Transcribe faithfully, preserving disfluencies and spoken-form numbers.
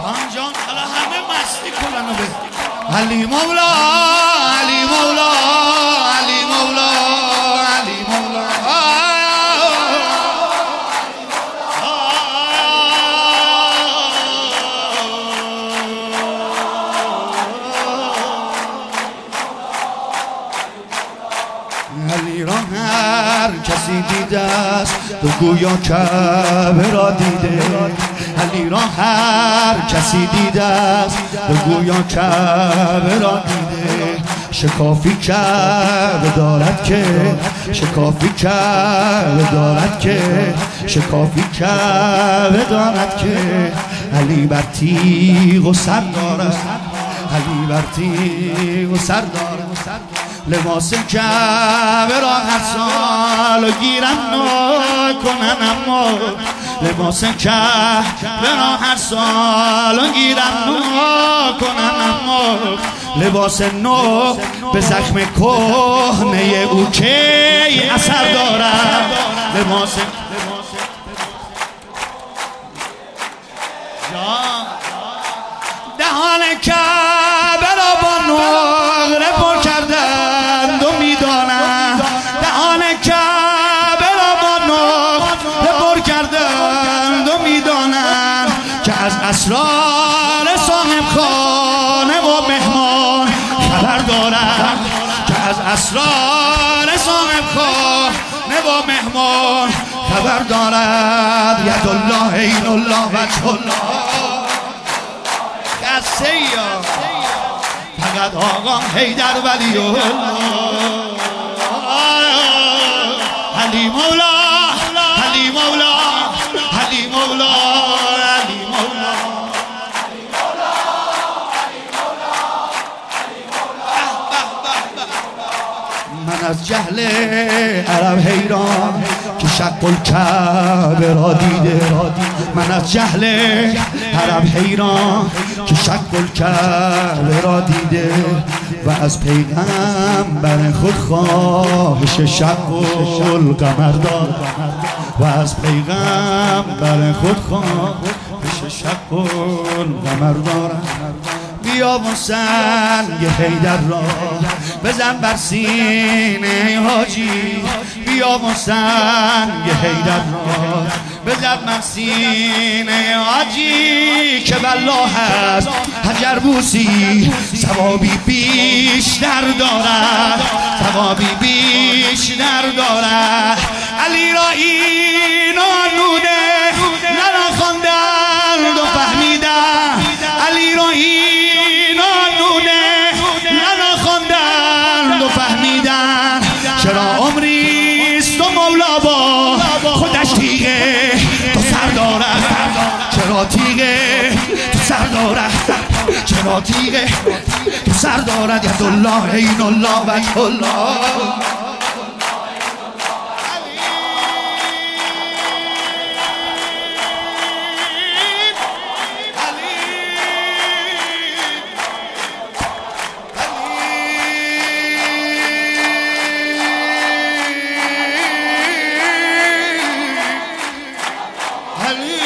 جان حالا همه مستی کنن و به علی مولا علی مولا علی مولا علی مولا علی را هر کسی دیده است تو گویا کعبه را دیده. علی را هر کسی دیده است تو گویا کعبه را دیده. شکافی کعبه دارد که شکافی کعبه دارد که شکافی کعبه دارد که علی بر تیغ و سر دارد. علی بر تیغ و سر دارد. لباس کعبه را هر سال گیرن نو کنن اما لباس کعبه را هر سال گیرن نو کنن اما لباس نو به زخم کهنه او کی اثر دارد. لباس دهان کعبه را با نقره پر کردند و میدانند. دهان کعبه را با نقره پر کردند و میدانند که از اسرار صاحب خانه و مهمان خبر دارند. که از اسرار صاحب خانه و مهمان خبر دارد. ید الله عین الله وجه الله سیا فقط آقا حیدر ولی الله علی مولا علی مولا علی مولا علی مولا من از جهل عرب حیران که شق الکعبه را دیده. من از جهل عرب حیران که شق الکعبه را دیده و از پیغمبر خود خواهش شق القمر دارد. و از پیغمبر خود خواهش شق القمر دارد. بیا و سنگ حیدر را بزن بر سینه حاجی. بیا و سنگ حیدر را بزن بر سینه حاجی که والله هست حجر بوسی ثوابی بیشتر دارد. ثوابی بیشتر دارد. علی را این آنوده نراخواندند و فهمیدند. علی را این آنوده نراخواندند و فهمیدند چرا عمریست و مولا با خودش تیغه تو سر دارد. چرا تیغه تو سر دارد. چرا تیغه تو سر دارد. ید الله عین الله وجه الله Ali